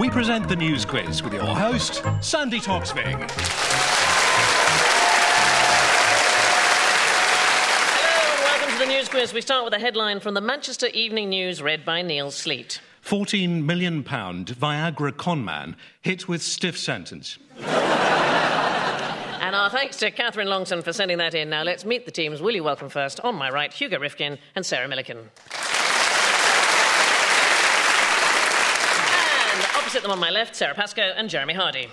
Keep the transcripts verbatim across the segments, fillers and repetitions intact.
we present the news quiz with your host, Sandy Toksvig. The news quiz. We start with a headline from the Manchester Evening News, read by Neil Sleet. fourteen million pound Viagra conman hit with stiff sentence. And our thanks to Catherine Longson for sending that in. Now let's meet the teams. Will you welcome first, on my right, Hugo Rifkin and Sarah Millican. And opposite them on my left, Sarah Pascoe and Jeremy Hardy.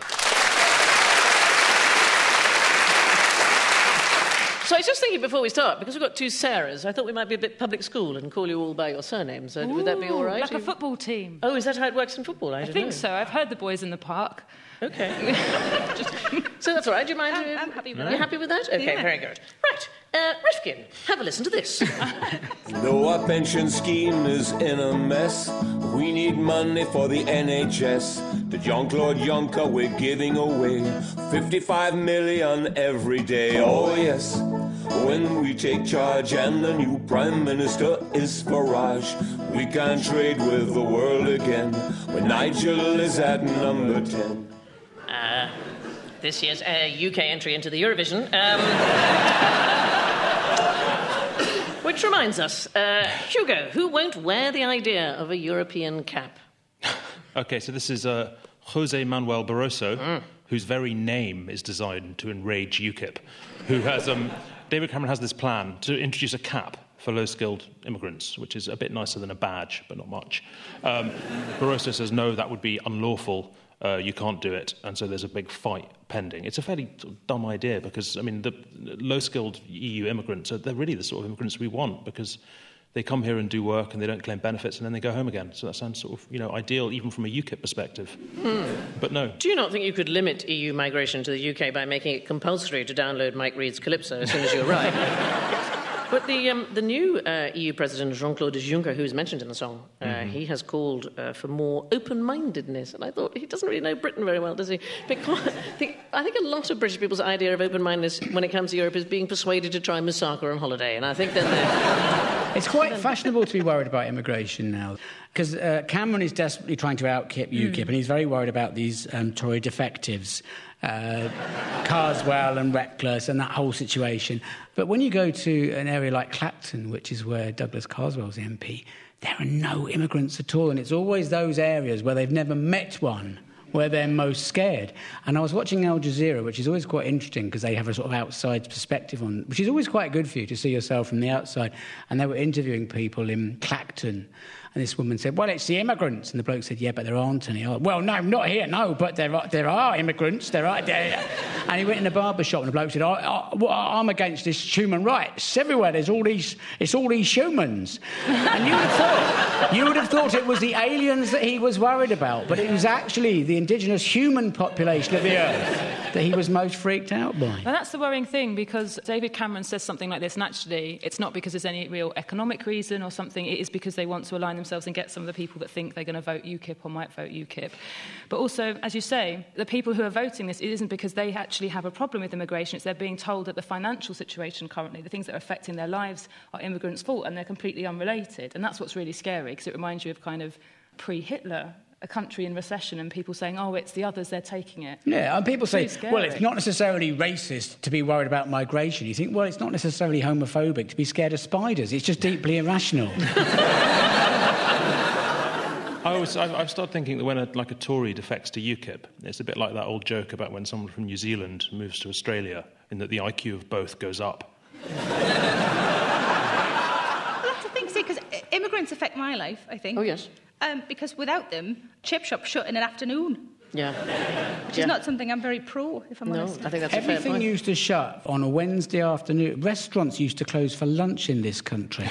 So I was just thinking before we start, because we've got two Sarahs, I thought we might be a bit public school and call you all by your surnames. Uh, would that be all right? Like a football team. Oh, is that how it works in football? I, I don't think know. so. I've heard the boys in the park. OK. Just, so that's all right. Do you mind? I'm, I'm happy with You're that. happy with that? OK, Yeah. very good. Right. Uh, Rifkin, have a listen to this. No, our pension scheme is in a mess. We need money for the N H S. To Jean-Claude Juncker we're giving away fifty-five million every day. Oh yes, when we take charge and the new Prime Minister is Farage, we can trade with the world again when Nigel is at number ten. Uh, this year's uh, U K entry into the Eurovision. Um, which reminds us, uh, Hugo, who won't wear the idea of a European cap? OK, so this is uh, Jose Manuel Barroso, mm. whose very name is designed to enrage UKIP, who has... Um, David Cameron has this plan to introduce a cap for low-skilled immigrants, which is a bit nicer than a badge, but not much. Um, Barroso says, no, that would be unlawful, uh, you can't do it, and so there's a big fight pending. It's a fairly sort of dumb idea, because, I mean, the low-skilled E U immigrants, are, they're really the sort of immigrants we want, because they come here and do work and they don't claim benefits and then they go home again. So that sounds sort of, you know, ideal even from a UKIP perspective. Hmm. But no. Do you not think you could limit E U migration to the U K by making it compulsory to download Mike Reed's Calypso as soon as you arrive? But the um, the new uh, E U President, Jean-Claude Juncker, who is mentioned in the song, uh, mm-hmm. he has called uh, for more open-mindedness. And I thought, he doesn't really know Britain very well, does he? Because I think, I think a lot of British people's idea of open-mindedness when it comes to Europe is being persuaded to try moussaka on holiday. And I think that they're... It's quite fashionable to be worried about immigration now, because uh, Cameron is desperately trying to out-kip UKIP, mm. and he's very worried about these um, Tory defectives, uh, Carswell and Reckless and that whole situation. But when you go to an area like Clacton, which is where Douglas Carswell's M P, there are no immigrants at all, and it's always those areas where they've never met one where they're most scared. And I was watching Al Jazeera, which is always quite interesting because they have a sort of outside perspective on, which is always quite good for you to see yourself from the outside. And they were interviewing people in Clacton. And this woman said, well, it's the immigrants. And the bloke said, yeah, but there aren't any. Oh, well, no, not here, no, but there are, there are immigrants. There are. There. And he went in a barber shop and the bloke said, I, I, well, I'm against this human rights. Everywhere there's all these, it's all these humans. And you would have thought, you would have thought it was the aliens that he was worried about, but it was actually the indigenous human population of the earth that he was most freaked out by. And that's the worrying thing, because David Cameron says something like this, and actually it's not because there's any real economic reason or something, it is because they want to align themselves and get some of the people that think they're going to vote UKIP or might vote UKIP. But also, as you say, the people who are voting this, it isn't because they actually have a problem with immigration, it's they're being told that the financial situation currently, the things that are affecting their lives, are immigrants' fault, and they're completely unrelated. And that's what's really scary, because it reminds you of kind of pre-Hitler, a country in recession, and people saying, oh, it's the others, they're taking it. Yeah, and people it's say, well, it's not necessarily racist to be worried about migration. You think, well, it's not necessarily homophobic to be scared of spiders. It's just deeply irrational. I always, I've, I've started thinking that when a, like a Tory defects to UKIP, it's a bit like that old joke about when someone from New Zealand moves to Australia, in that the I Q of both goes up. Well, that's the thing, see, because immigrants affect my life, I think. Oh, yes. Um, because without them, chip shops shut in an afternoon. Yeah. Which yeah. is not something I'm very pro, if I'm no, honest. I think that's a fair Everything point. used to shut on a Wednesday afternoon. Restaurants used to close for lunch in this country.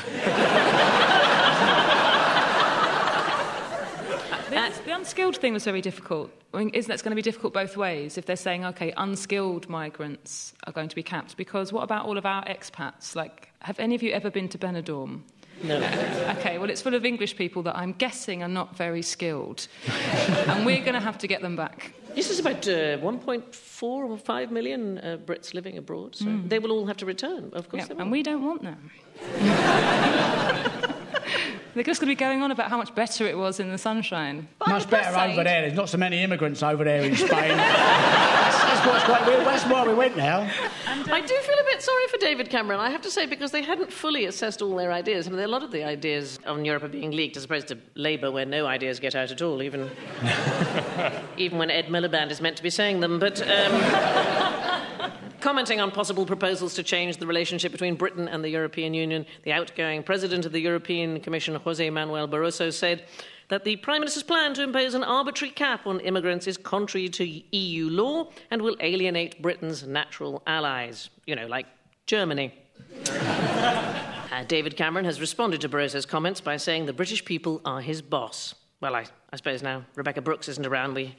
The, the unskilled thing was very difficult. I mean, isn't that going to be difficult both ways? If they're saying, OK, unskilled migrants are going to be capped, because what about all of our expats? Like, have any of you ever been to Benidorm? No. OK, well, it's full of English people that I'm guessing are not very skilled. And we're going to have to get them back. This is about uh, one point four or five million uh, Brits living abroad, so mm. they will all have to return. Of course yeah, they will. And we don't want them. They're just going to be going on about how much better it was in the sunshine. But on Much the plus better side- over there. There's not so many immigrants over there in Spain. that's, that's, what's quite, that's why we went now. I do feel a bit sorry for David Cameron, I have to say, because they hadn't fully assessed all their ideas. I mean, a lot of the ideas on Europe are being leaked, as opposed to Labour, where no ideas get out at all, even, even when Ed Miliband is meant to be saying them. But um, commenting on possible proposals to change the relationship between Britain and the European Union, the outgoing president of the European Commission, José Manuel Barroso, said that the Prime Minister's plan to impose an arbitrary cap on immigrants is contrary to E U law and will alienate Britain's natural allies, you know, like Germany. uh, David Cameron has responded to Barroso's comments by saying the British people are his boss. Well, I, I suppose now Rebecca Brooks isn't around, we...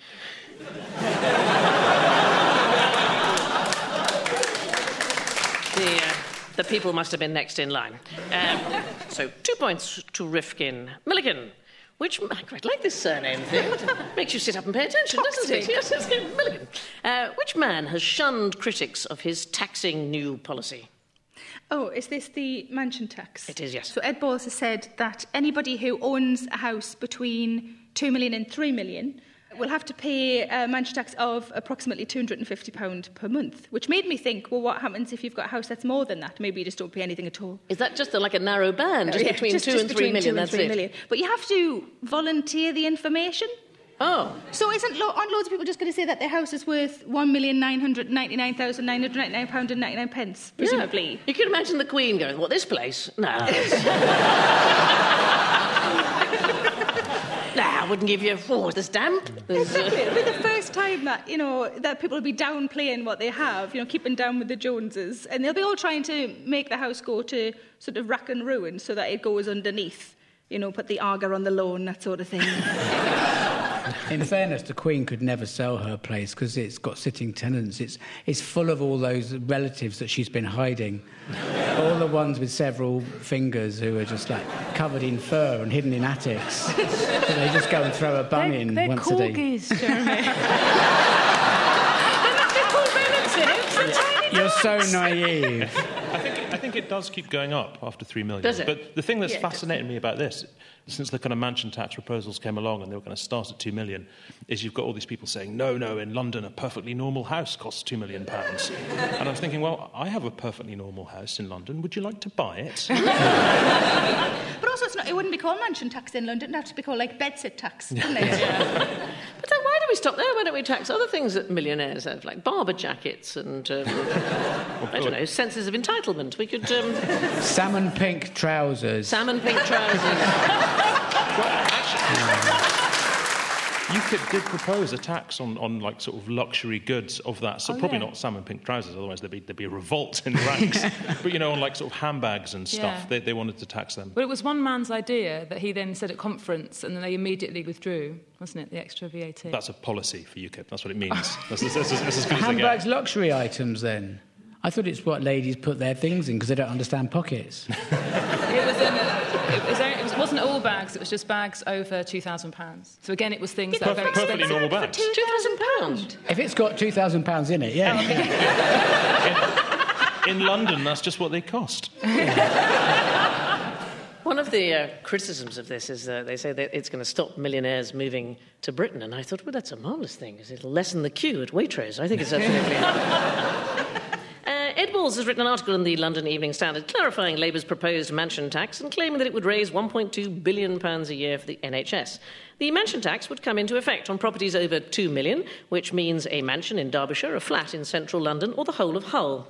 the, uh, the people must have been next in line. Um, so, two points to Rifkin. Milligan. Which, I quite like this surname thing. It makes you sit up and pay attention, doesn't it? Yes, it's Milligan. Uh, which man has shunned critics of his taxing new policy? Oh, is this the mansion tax? It is, yes. So Ed Balls has said that anybody who owns a house between two million and three million will have to pay a mansion tax of approximately two hundred and fifty pounds per month, which made me think, well, what happens if you've got a house that's more than that? Maybe you just don't pay anything at all. Is that just a, like a narrow band, just Yeah, between just- two just and three between million? two and That's three it. million. But you have to volunteer the information. Oh, So isn't lo- aren't loads of people just going to say that their house is worth one million nine hundred ninety-nine thousand nine hundred ninety-nine pounds and ninety-nine pence, presumably? yeah. You can imagine the Queen going, "What, this place? No." Nah, I wouldn't give you. Oh, there's damp. There's, Exactly. uh, It'll be the first time that, you know, that people will be downplaying what they have, you know, keeping down with the Joneses. And they'll be all trying to make the house go to sort of rack and ruin so that it goes underneath. You know, put the Arga on the loan, that sort of thing. In fairness, the Queen could never sell her place because it's got sitting tenants. It's, it's full of all those relatives that she's been hiding. All the ones with several fingers who are just, like, covered in fur and hidden in attics. So they just go and throw a bun They're, in they're once a day. corgis, Jeremy. They're not they're called relatives. They're tiny You're so naive. I think, I think it does keep going up after three million. Does it? But the thing that's Yeah, it does. fascinating me about this, since the kind of mansion tax proposals came along and they were going to start at two million, is you've got all these people saying, no, no, in London a perfectly normal house costs two million pounds. And I was thinking, well, I have a perfectly normal house in London. Would you like to buy it? But also, it's not, it wouldn't be called mansion tax in London. It'd have to be called, like, bedsit tax, wouldn't it? But then why do we stop there? Why don't we tax other things that millionaires have, like barber jackets and, um, I don't know, senses of entitlement? We could... Um, Salmon pink trousers. salmon pink trousers. UKIP did propose a tax on, on like sort of luxury goods of that. So Oh, probably yeah. not salmon pink trousers, otherwise there'd be, there'd be a revolt in the ranks. But, you know, on like sort of handbags and stuff, Yeah. they, they wanted to tax them. But it was one man's idea that he then said at conference, and then they immediately withdrew, wasn't it, the extra V A T? That's a policy for UKIP. That's what it means. That's, that's, that's, that's as good as they Handbags, get. luxury items, then? I thought it's what ladies put their things in because they don't understand pockets. It was, um, it, was, it was, wasn't all bags, it was just bags over two thousand pounds. So again, it was things that are very Perfect- perfectly expensive. normal bags. two thousand pounds. If it's got two thousand pounds in it, yeah. In London, that's just what they cost. One of the uh, criticisms of this is uh, they say that it's going to stop millionaires moving to Britain, and I thought, well, that's a marvellous thing, because it'll lessen the queue at Waitrose. I think it's absolutely... Uh, Ed Balls has written an article in the London Evening Standard clarifying Labour's proposed mansion tax and claiming that it would raise one point two billion pounds a year for the N H S. The mansion tax would come into effect on properties over two million pounds, which means a mansion in Derbyshire, a flat in central London, or the whole of Hull.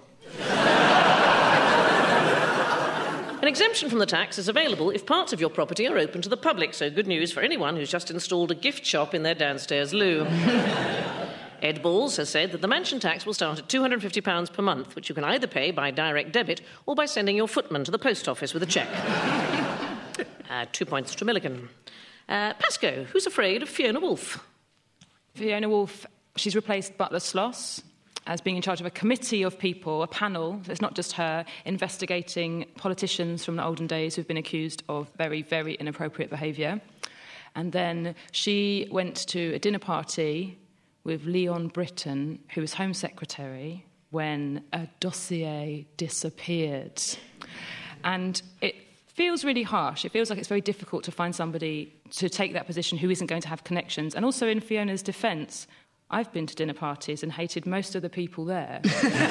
An exemption from the tax is available if parts of your property are open to the public, so good news for anyone who's just installed a gift shop in their downstairs loo. Ed Balls has said that the mansion tax will start at two hundred and fifty pounds per month, which you can either pay by direct debit or by sending your footman to the post office with a cheque. uh, two points to Milligan. Uh, Pascoe, who's afraid of Fiona Woolf? Fiona Woolf, she's replaced Butler Sloss as being in charge of a committee of people, a panel, so it's not just her, investigating politicians from the olden days who've been accused of very, very inappropriate behaviour. And then she went to a dinner party with Leon Britton, who was Home Secretary, when a dossier disappeared. And it feels really harsh. It feels like it's very difficult to find somebody to take that position who isn't going to have connections. And also, in Fiona's defence, I've been to dinner parties and hated most of the people there.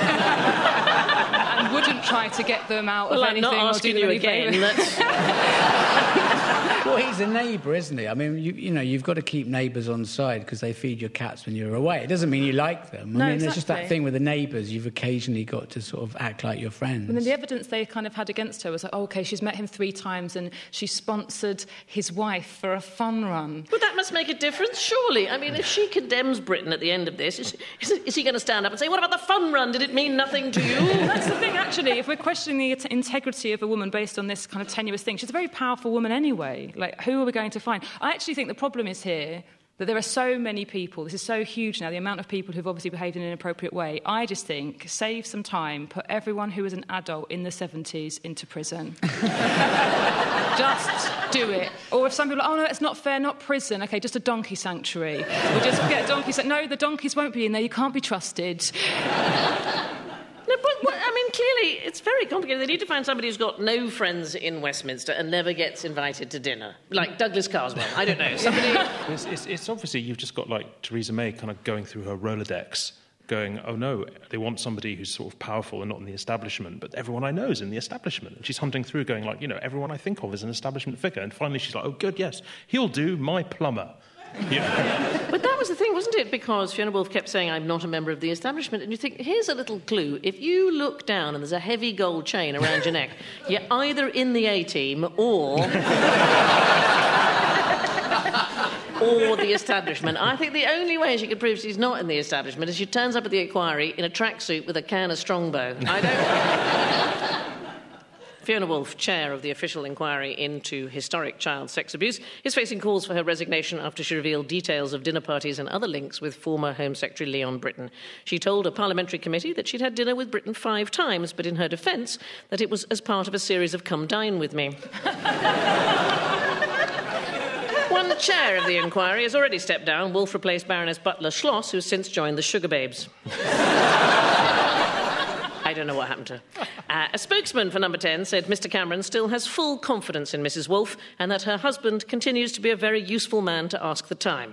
And wouldn't try to get them out well, of I'm anything. Well, I'm not asking you again. Well, he's a neighbour, isn't he? I mean, you, you know, you've got to keep neighbours on side because they feed your cats when you're away. It doesn't mean you like them. I No, mean, exactly. It's just that thing with the neighbours. You've occasionally got to sort of act like your friends. And then the evidence they kind of had against her was like, oh, OK, she's met him three times and she sponsored his wife for a fun run. But that must make a difference, surely. I mean, if she condemns Britain at the end of this, is, is, is he going to stand up and say, what about the fun run? Did it mean nothing to you? That's the thing, actually. If we're questioning the integrity of a woman based on this kind of tenuous thing, she's a very powerful woman anyway. Like, who are we going to find? I actually think the problem is here that there are so many people, this is so huge now, the amount of people who've obviously behaved in an inappropriate way. I just think, save some time, put everyone who was an adult in the seventies into prison. Just do it. Or if some people are like, oh, no, it's not fair, not prison. OK, just a donkey sanctuary. We'll just get donkeys. No, the donkeys won't be in there. You can't be trusted. No, but, but, I mean, clearly, it's very complicated. They need to find somebody who's got no friends in Westminster and never gets invited to dinner. Like Douglas Carswell. I don't know. Somebody... It's, it's, it's obviously, you've just got, like, Theresa May kind of going through her Rolodex, going, oh, no, they want somebody who's sort of powerful and not in the establishment, but everyone I know is in the establishment. And she's hunting through, going, like, you know, everyone I think of is an establishment figure. And finally she's like, oh, good, yes, he'll do, my plumber. Yeah. But that was the thing, wasn't it? Because Fiona Woolf kept saying, I'm not a member of the establishment. And you think, here's a little clue. If you look down and there's a heavy gold chain around your neck, you're either in the A-team or... or the establishment. I think the only way she could prove she's not in the establishment is she turns up at the Inquiry in a tracksuit with a can of Strongbow. I don't... Fiona Woolf, chair of the official inquiry into historic child sex abuse, is facing calls for her resignation after she revealed details of dinner parties and other links with former Home Secretary Leon Britton. She told a parliamentary committee that she'd had dinner with Britton five times, but in her defence, that it was as part of a series of Come Dine With Me. One chair of the inquiry has already stepped down. Woolf replaced Baroness Butler Schloss, who's since joined the Sugar Babes. I don't know what happened to her. Uh, a spokesman for Number ten said Mr Cameron still has full confidence in Missus Woolf and that her husband continues to be a very useful man to ask the time.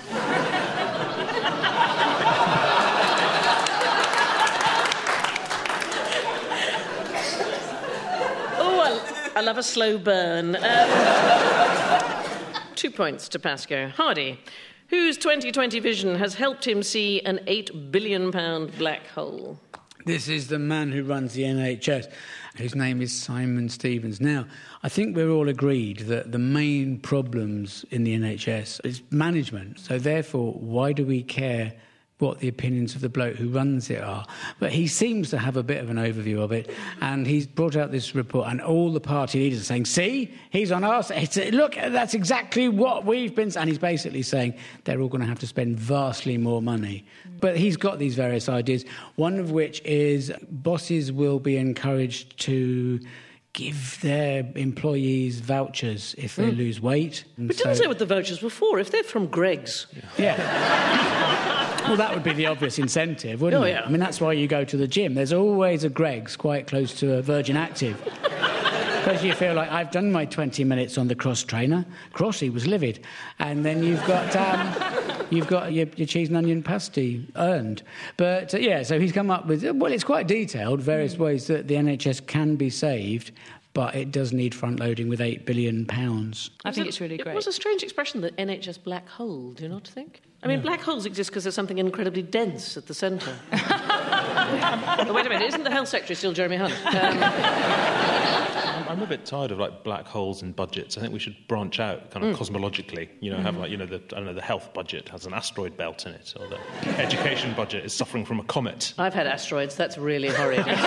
Oh, I, I love a slow burn. Um, two points to Pascoe. Hardy, whose twenty twenty vision has helped him see an eight billion pound black hole. This is the man who runs the N H S, whose name is Simon Stevens. Now, I think we're all agreed that the main problems in the N H S is management. So therefore, why do we care what the opinions of the bloke who runs it are? But he seems to have a bit of an overview of it, and he's brought out this report, and all the party leaders are saying, see, he's on our side. Look, that's exactly what we've been... And he's basically saying they're all going to have to spend vastly more money. But he's got these various ideas, one of which is bosses will be encouraged to give their employees vouchers if they mm. lose weight. And but didn't so... say what the vouchers were for, if they're from Greggs. Yeah. yeah. Well, that would be the obvious incentive, wouldn't oh, it? Yeah. I mean, that's why you go to the gym. There's always a Greggs quite close to a Virgin Active. Because you feel like, I've done my twenty minutes on the cross trainer. Crossy was livid. And then you've got um, you've got your, your cheese and onion pasty earned. But, uh, yeah, so he's come up with... Well, it's quite detailed, various mm. ways that the N H S can be saved, but it does need front-loading with eight billion pounds. I think it's really great. It was a strange expression, the N H S black hole, do you not think? I mean, yeah. black holes exist because there's something incredibly dense at the centre. But wait a minute, isn't the Health Secretary still Jeremy Hunt? Um... I'm a bit tired of, like, black holes in budgets. I think we should branch out kind of mm. cosmologically. You know, mm. have, like, you know, the, I don't know, the health budget has an asteroid belt in it, or the education budget is suffering from a comet. I've had asteroids. That's really horrid. I've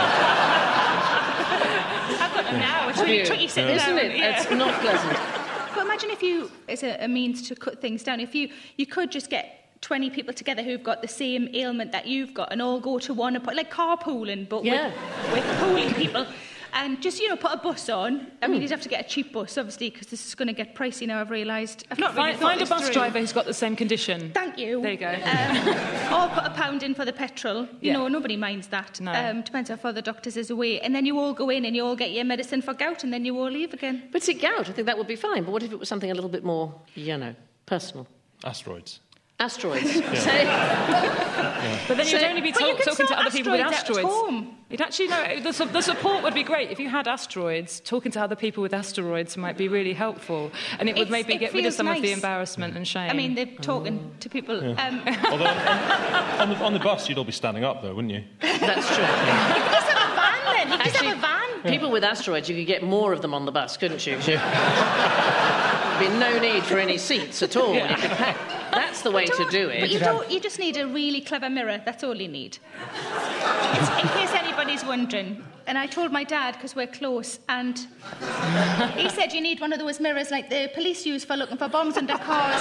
got them now. It's really tricky sitting Isn't down. it? Yeah. It's not pleasant. But imagine if you, as a, a means to cut things down, if you, you could just get twenty people together who've got the same ailment that you've got and all go to one appointment, like carpooling, but yeah. with, with pooling people. and just, you know, put a bus on. I mean, you'd have to get a cheap bus, obviously, because this is going to get pricey now, I've realised. I've not really Find, find a thought bus this through. driver who's got the same condition. Thank you. There you go. Um, or put a pound in for the petrol. You Yeah. know, nobody minds that. No. Um, depends how far the doctor's is away. And then you all go in and you all get your medicine for gout and then you all leave again. But see, gout, I think that would be fine. But what if it was something a little bit more, you know, personal? Asteroids. Asteroids. But then So- you'd only be But you talk, can talking to sort other people with asteroids out at asteroids. home. You'd actually know the, su- the support would be great if you had asteroids. Talking to other people with asteroids might be really helpful, and it would It's- maybe it get rid of feels some of the nice. embarrassment and shame. I mean, they're talking to people. Um, Although on, on, the, on the bus, you'd all be standing up, though, wouldn't you? That's true. you could just have a van then. You could just Actually, have a van. People with asteroids, you could get more of them on the bus, couldn't you? There'd be no need for any seats at all. You could pack. That's the way to do But you it. don't. You just need a really clever mirror. That's all you need. It's, in case anybody's wondering. And I told my dad because we're close, and he said you need one of those mirrors like the police use for looking for bombs under cars.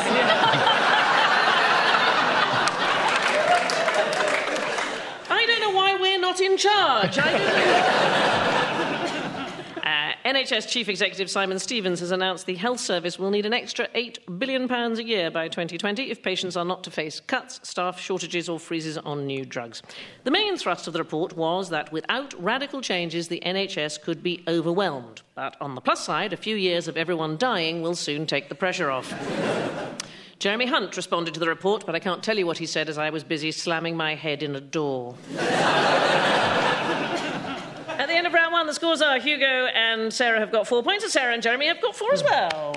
I don't know why we're not in charge. I don't know. Uh, N H S Chief Executive Simon Stevens has announced the health service will need an extra eight billion pounds a year by twenty twenty if patients are not to face cuts, staff shortages or freezes on new drugs. The main thrust of the report was that without radical changes, the N H S could be overwhelmed. But on the plus side, a few years of everyone dying will soon take the pressure off. Jeremy Hunt responded to the report, but I can't tell you what he said as I was busy slamming my head in a door. At the end of round one, the scores are Hugo and Sarah have got four points, and Sarah and Jeremy have got four as well.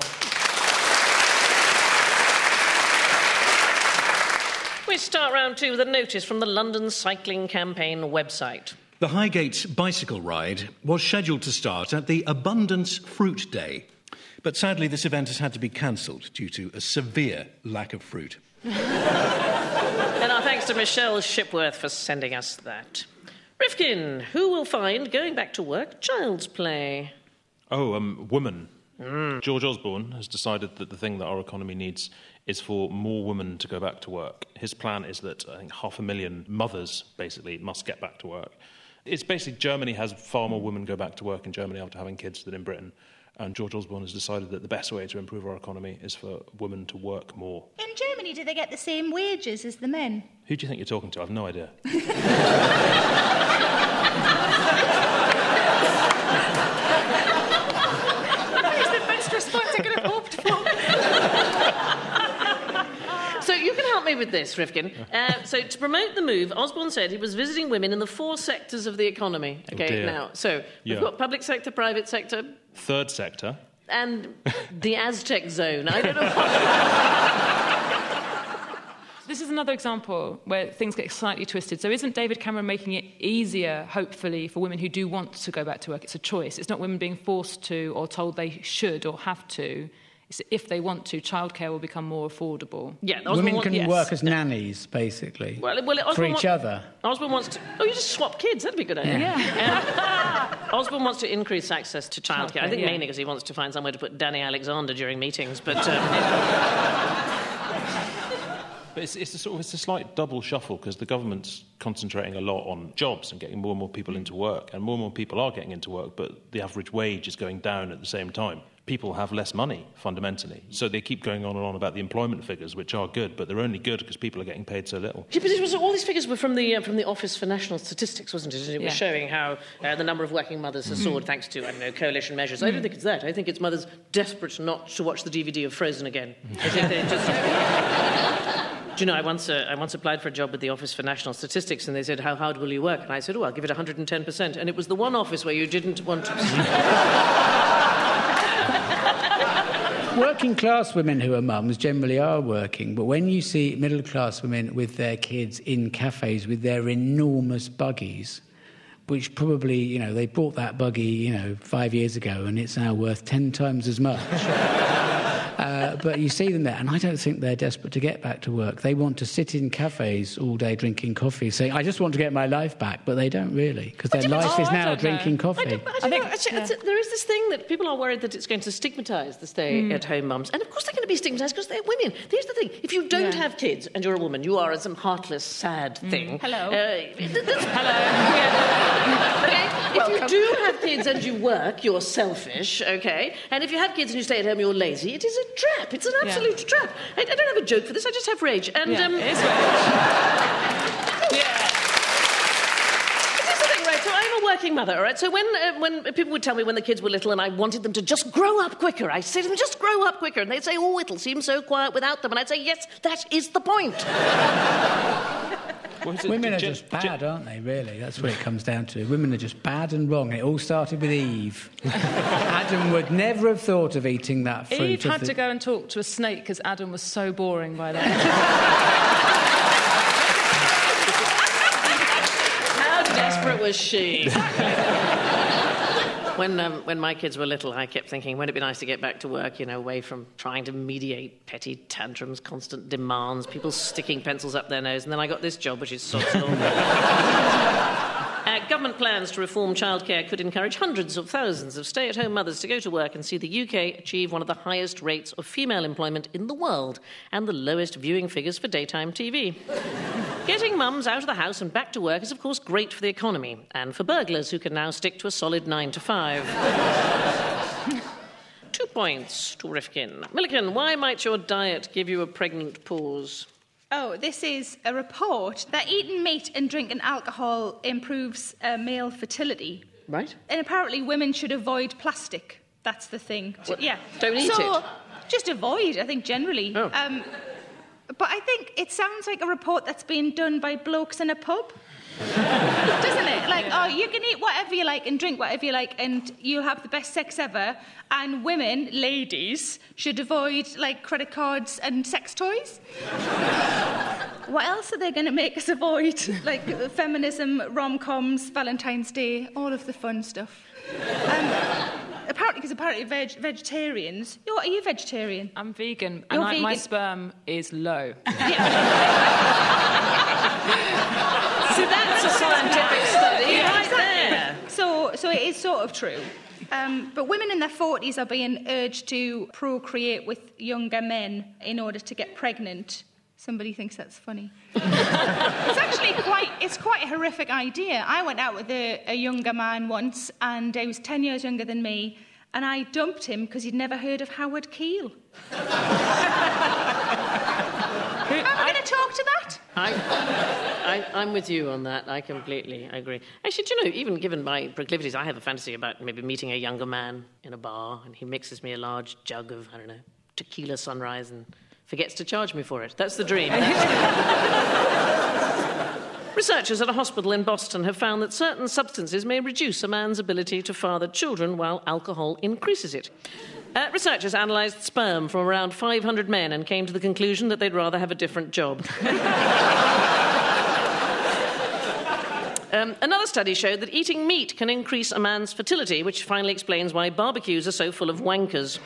We start round two with a notice from the London Cycling Campaign website. The Highgate bicycle ride was scheduled to start at the Abundance Fruit Day. But sadly, this event has had to be cancelled due to a severe lack of fruit. And our thanks to Michelle Shipworth for sending us that. Rifkin, who will find going back to work child's play? Oh, um, woman. Mm. George Osborne has decided that the thing that our economy needs is for more women to go back to work. His plan is that, I think, half a million mothers, basically, must get back to work. It's basically Germany has far more women go back to work in Germany after having kids than in Britain. And George Osborne has decided that the best way to improve our economy is for women to work more. In Germany, do they get the same wages as the men? Who do you think you're talking to? I've no idea. That is the best response I could have hoped for. So you can help me with this, Rifkin. Uh, so to promote the move, Osborne said he was visiting women in the four sectors of the economy. Okay, dear. now, so we've Yeah. got public sector, private sector, Third sector. and the Aztec zone. I don't know what... This is another example where things get slightly twisted. So isn't David Cameron making it easier, hopefully, for women who do want to go back to work? It's a choice. It's not women being forced to or told they should or have to. It's if they want to, childcare will become more affordable. Yeah, Osborne Women wa- can yes. work as nannies, basically, Well, well, for Osborne each wa- other. Osborne wants to... Oh, you just swap kids. That'd be a good idea. Yeah. Um, Osborne wants to increase access to childcare. I think yeah. mainly because he wants to find somewhere to put Danny Alexander during meetings, but... Um, But it's, it's, a sort of, it's a slight double shuffle because the government's concentrating a lot on jobs and getting more and more people into work, and more and more people are getting into work, but the average wage is going down at the same time. People have less money, fundamentally. So they keep going on and on about the employment figures, which are good, but they're only good because people are getting paid so little. Yeah, but it was, all these figures were from the uh, from the Office for National Statistics, wasn't it? And it was Yeah. showing how uh, the number of working mothers has soared thanks to, I don't know, coalition measures. I don't think it's that. I think it's mothers desperate not to watch the D V D of Frozen again. I think they just... Do you know, I once, uh, I once applied for a job with the Office for National Statistics, and they said, how hard will you work? And I said, oh, I'll give it one hundred ten percent. And it was the one office where you didn't want to... Working class women who are mums generally are working, but when you see middle class women with their kids in cafes with their enormous buggies, which probably, you know, they bought that buggy, you know, five years ago and it's now worth ten times as much. Uh, but you see them there, and I don't think they're desperate to get back to work. They want to sit in cafes all day drinking coffee, saying, I just want to get my life back, but they don't really, because their life oh, is I now drinking know. coffee. I don't, I don't I think, know. Actually, yeah. There is this thing that people are worried that it's going to stigmatise the stay-at-home mm. mums. And of course they're going to be stigmatised because they're women. Here's the thing. If you don't yeah. have kids and you're a woman, you are some heartless, sad mm. thing. Hello. Uh, Hello. Okay? If you do have kids and you work, you're selfish, OK? And if you have kids and you stay at home, you're lazy. It is a trap. It's an absolute yeah. trap. I, I don't have a joke for this. I just have rage. And yeah, um, it is rage. yeah. So I'm a working mother, all right? So when, uh, when people would tell me when the kids were little and I wanted them to just grow up quicker, I'd say to them, just grow up quicker. And they'd say, oh, it'll seem so quiet without them. And I'd say, yes, that is the point. Women are just bad, aren't they, really? That's what it comes down to. Women are just bad and wrong. It all started with Eve. Adam would never have thought of eating that fruit. Eve had the... to go and talk to a snake because Adam was so boring by then. Desperate was she. when, um, when my kids were little, I kept thinking, wouldn't it be nice to get back to work, you know, away from trying to mediate petty tantrums, constant demands, people sticking pencils up their nose, and then I got this job, which is sod's law. Uh, government plans to reform childcare could encourage hundreds of thousands of stay-at-home mothers to go to work and see the U K achieve one of the highest rates of female employment in the world and the lowest viewing figures for daytime T V. Getting mums out of the house and back to work is, of course, great for the economy and for burglars who can now stick to a solid nine to five. Two points to Rifkin. Milliken, why might your diet give you a pregnant pause? Oh, this is a report that eating meat and drinking alcohol improves uh, male fertility. Right. And apparently women should avoid plastic. That's the thing. What? Yeah. Don't eat so, it? Just avoid, I think, generally. Oh. Um, but I think it sounds like a report that's been done by blokes in a pub. Doesn't it? Like, oh, you can eat whatever you like and drink whatever you like and you'll have the best sex ever. And women, ladies, should avoid, like, credit cards and sex toys. What else are they going to make us avoid? Like, feminism, rom-coms, Valentine's Day, all of the fun stuff. Um, apparently, because apparently veg- vegetarians... Oh, are you vegetarian? I'm vegan. You're and I, vegan. my sperm is low. So that's a scientific study Yeah, right exactly. there. So, so it is sort of true. Um, but women in their forties are being urged to procreate with younger men in order to get pregnant. Somebody thinks that's funny. It's actually quite, it's quite a horrific idea. I went out with a, a younger man once, and he was ten years younger than me, and I dumped him because he'd never heard of Howard Keel. Am I going to talk to that? I, I, I'm with you on that. I completely agree. Actually, do you know, even given my proclivities, I have a fantasy about maybe meeting a younger man in a bar, and he mixes me a large jug of, I don't know, tequila sunrise and forgets to charge me for it. That's the dream. Researchers at a hospital in Boston have found that certain substances may reduce a man's ability to father children while alcohol increases it. Uh, researchers analysed sperm from around five hundred men and came to the conclusion that they'd rather have a different job. um, another study showed that eating meat can increase a man's fertility, which finally explains why barbecues are so full of wankers.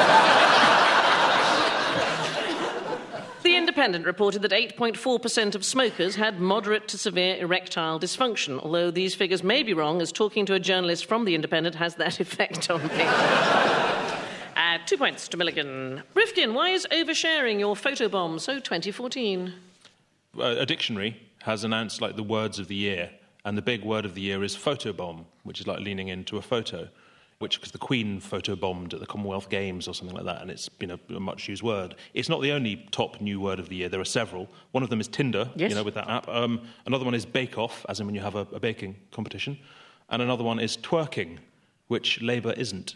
The Independent reported that eight point four percent of smokers had moderate to severe erectile dysfunction, although these figures may be wrong, as talking to a journalist from The Independent has that effect on me. Uh, two points to Milligan. Rifkin, why is oversharing your photobomb so twenty fourteen? Uh, a dictionary has announced, like, the words of the year, and the big word of the year is photobomb, which is like leaning into a photo, which, because the Queen photobombed at the Commonwealth Games or something like that, and it's been a, a much-used word. It's not the only top new word of the year. There are several. One of them is Tinder, yes. you know, with that app. Um, another one is bake-off, as in when you have a, a baking competition. And another one is twerking, which Labour isn't.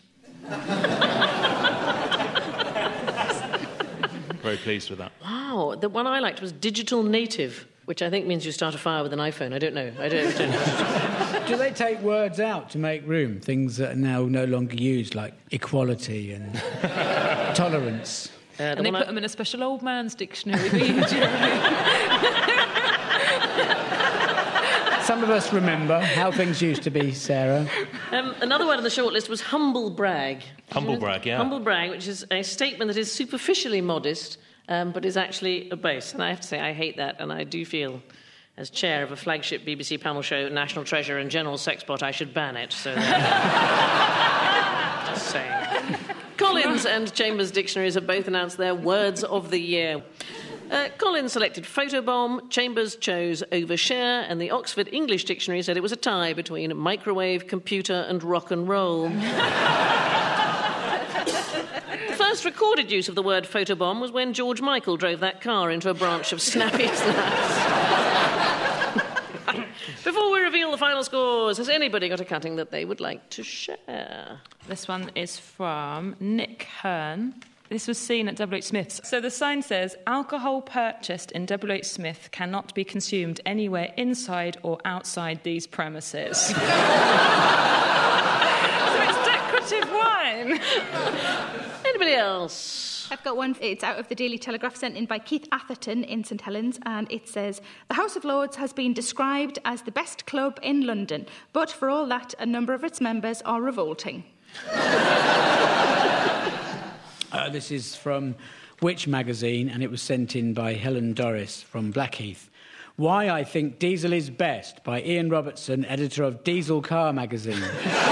Very pleased with that. Wow. The one I liked was digital native, which I think means you start a fire with an iPhone. I don't know. I don't, I don't know. Do they take words out to make room? Things that are now no longer used, like equality and tolerance. Uh, the and they put I... them in a special old man's dictionary. Do you know what I mean? Some of us remember how things used to be, Sarah. Um, another word on the shortlist was humble brag. Humble brag, yeah. Humble brag, which is a statement that is superficially modest, um, but is actually a boast. And I have to say, I hate that, and I do feel, as chair of a flagship B B C panel show, National Treasure and General Sexpot, I should ban it. So, just saying. Collins and Chambers dictionaries have both announced their words of the year. Uh, Collins selected photobomb, Chambers chose overshare, and the Oxford English Dictionary said it was a tie between microwave, computer, and rock and roll. The first recorded use of the word photobomb was when George Michael drove that car into a branch of Snappy Snaps. Before we reveal the final scores, has anybody got a cutting that they would like to share? This one is from Nick Hearn. This was seen at W H Smith's. So the sign says, alcohol purchased in W H Smith cannot be consumed anywhere inside or outside these premises. So it's decorative wine. Anybody else? I've got one. It's out of the Daily Telegraph, sent in by Keith Atherton in St Helens, and it says, the House of Lords has been described as the best club in London, but for all that, a number of its members are revolting. Uh, this is from Which magazine, and it was sent in by Helen Doris from Blackheath. Why I Think Diesel is Best, by Ian Robertson, editor of Diesel Car magazine.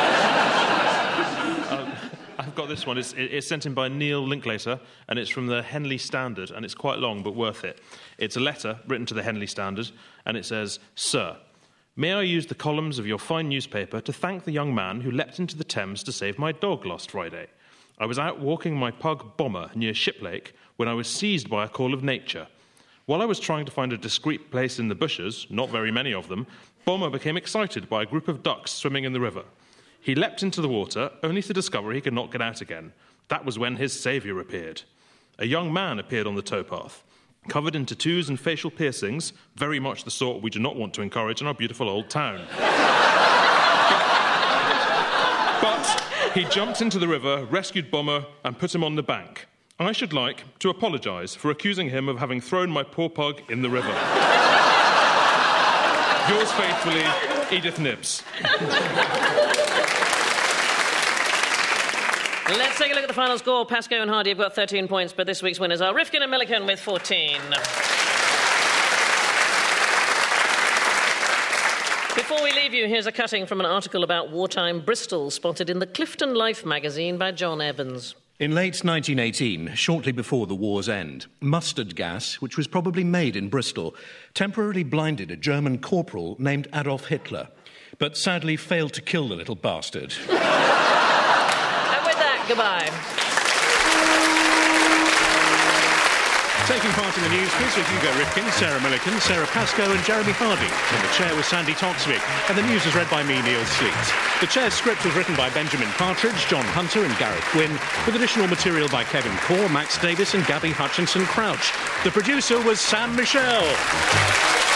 um, I've got this one. It's, it's sent in by Neil Linklater, and it's from the Henley Standard, and it's quite long, but worth it. It's a letter written to the Henley Standard, and it says, Sir, may I use the columns of your fine newspaper to thank the young man who leapt into the Thames to save my dog last Friday? I was out walking my pug Bomber near Shiplake when I was seized by a call of nature. While I was trying to find a discreet place in the bushes, not very many of them, Bomber became excited by a group of ducks swimming in the river. He leapt into the water, only to discover he could not get out again. That was when his saviour appeared. A young man appeared on the towpath, covered in tattoos and facial piercings, very much the sort we do not want to encourage in our beautiful old town. But he jumped into the river, rescued Bomber, and put him on the bank. I should like to apologise for accusing him of having thrown my poor pug in the river. Yours faithfully, Edith Nibbs. Let's take a look at the final score. Pascoe and Hardy have got thirteen points, but this week's winners are Rifkin and Milliken with fourteen. Before we leave you, here's a cutting from an article about wartime Bristol, spotted in the Clifton Life magazine by John Evans. In late nineteen eighteen, shortly before the war's end, mustard gas, which was probably made in Bristol, temporarily blinded a German corporal named Adolf Hitler, but sadly failed to kill the little bastard. And with that, goodbye. Taking part in the news quiz were Hugo Rifkin, Sarah Milliken, Sarah Pascoe and Jeremy Hardy. In the chair was Sandy Toksvig, and the news was read by me, Neil Sleet. The chair's script was written by Benjamin Partridge, John Hunter and Gareth Gwynn, with additional material by Kevin Corr, Max Davis and Gabby Hutchinson Crouch. The producer was Sam Michelle.